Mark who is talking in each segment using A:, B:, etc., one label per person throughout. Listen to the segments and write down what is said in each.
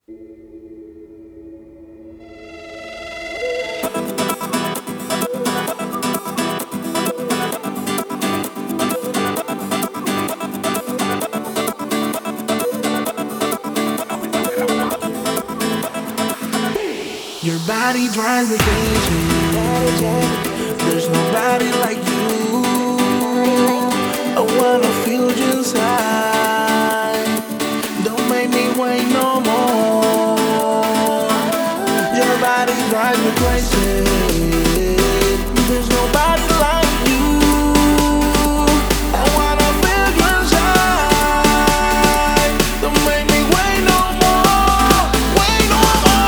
A: Your body drives me crazy. There's nobody like you. I wanna feel you inside. Don't make me wait no more. Your body drives me crazy. There's nobody like you. I wanna feel you inside. Don't make me wait no more. Wait no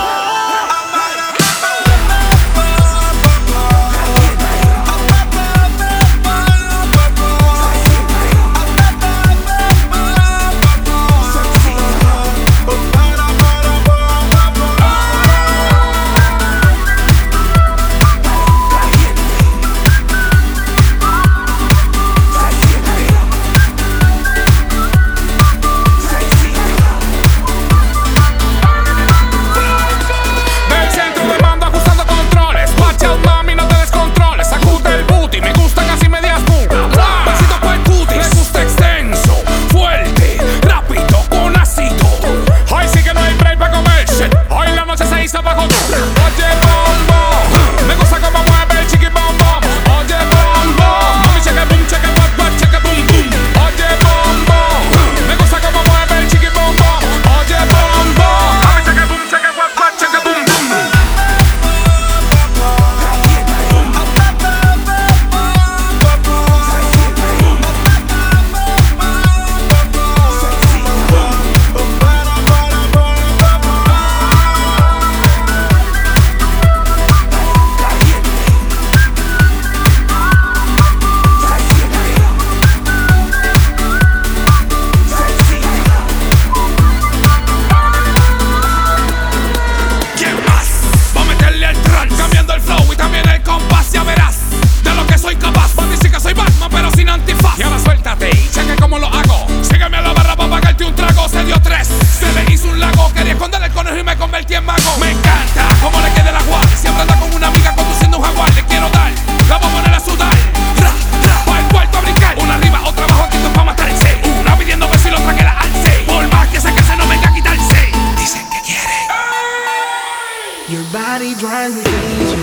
A: Your body drives me crazy.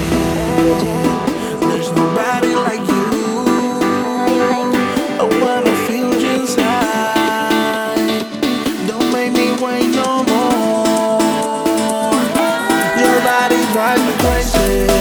A: There's nobody like you. I wanna feel you inside. Don't make me wait no more. Your body drives me crazy.